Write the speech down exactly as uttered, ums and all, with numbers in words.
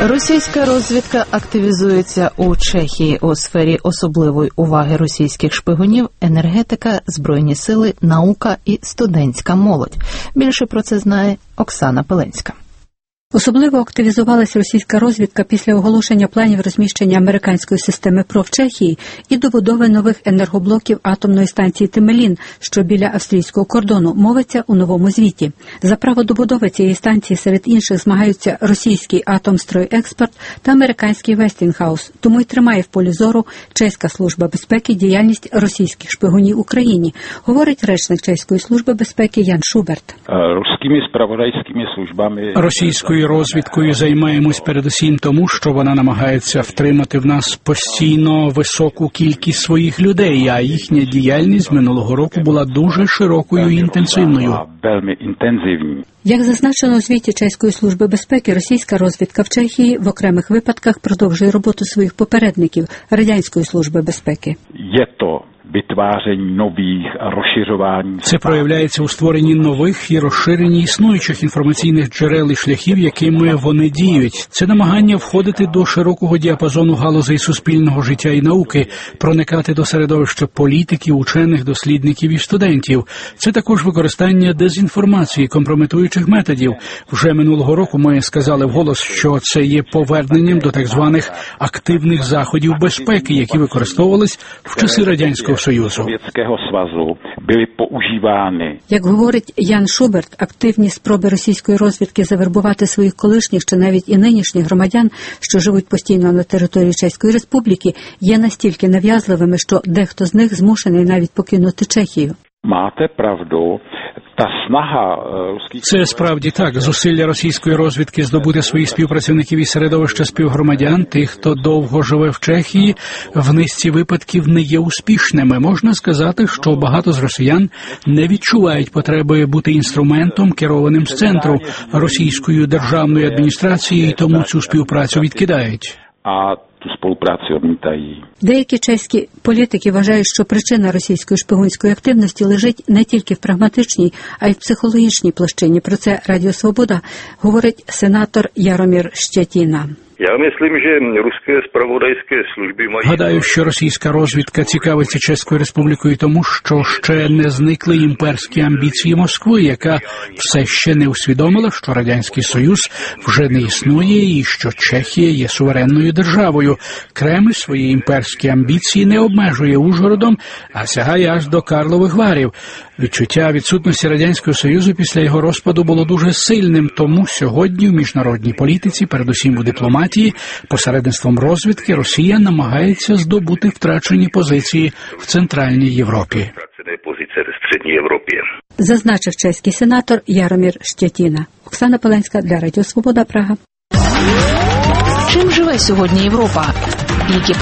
Російська розвідка активізується у Чехії. У сфері особливої уваги російських шпигунів – енергетика, збройні сили, наука і студентська молодь. Більше про це знає Оксана Пеленська. Особливо активізувалася російська розвідка після оголошення планів розміщення американської системи ПРО в Чехії і добудови нових енергоблоків атомної станції Темелін, що біля австрійського кордону, мовиться у новому звіті. За право добудови цієї станції серед інших змагаються російський «Атомстройекспорт» та американський «Вестінгхаус», тому й тримає в полі зору Чеська служба безпеки діяльність російських шпигунів в Україні, говорить речник Чеської служби безпеки Ян Шуберт. Руськими справодайськими службами Російською розвідкою займаємось передусім тому, що вона намагається втримати в нас постійно високу кількість своїх людей, а їхня діяльність минулого року була дуже широкою і інтенсивною. Як зазначено у звіті Чеської служби безпеки, російська розвідка в Чехії в окремих випадках продовжує роботу своїх попередників Радянської служби безпеки. Є то vytváření нових, розширювання. Це проявляється у створенні нових і розширенні існуючих інформаційних джерел і шляхів, якими вони діють. Це намагання входити до широкого діапазону галузей суспільного життя і науки, проникати до середовища політиків, учених, дослідників і студентів. Це також використання дезінформації, компрометуючих методів. Вже минулого року ми сказали вголос, що це є поверненням до так званих активних заходів безпеки, які використовувались в часи Радянського Союзу. Як говорить Ян Шуберт, активні спроби російської розвідки завербувати своїх колишніх чи навіть і нинішніх громадян, що живуть постійно на території Чеської Республіки, є настільки нав'язливими, що дехто з них змушений навіть покинути Чехію. Máte правду. Та снага Це справді так. Зусилля російської розвідки здобути своїх співпрацівників і середовища співгромадян, тих, хто довго живе в Чехії, в низці випадків не є успішними. Можна сказати, що багато з росіян не відчувають потреби бути інструментом, керованим з центру російською державною адміністрацією, і тому цю співпрацю відкидають. А ту співпрацю одмітають. Деякі чеські політики вважають, що причина російської шпигунської активності лежить не тільки в прагматичній, а й в психологічній площині. Про це Радіо Свобода говорить сенатор Яромір Щетіна. Я myslím, že ruské spravodajské služby mají... Гадаю, що російська розвідка цікавиться Чеською Республікою тому, що ще не зникли імперські амбіції Москви, яка все ще не усвідомила, що Радянський Союз вже не існує і що Чехія є суверенною державою. Кремль свої імперські амбіції не обмежує Ужгородом, а сягає аж до Карлових Варів. Відчуття відсутності Радянського Союзу після його розпаду було дуже сильним, тому сьогодні в міжнародній політиці, передусім у дипломатії, посередництвом розвідки Росія намагається здобути втрачені позиції в Центральній Європі. Зазначив чеський сенатор Яромір Щетіна. Оксана Пеленська для Радіо Свобода, Прага. Чим живе сьогодні Європа? Які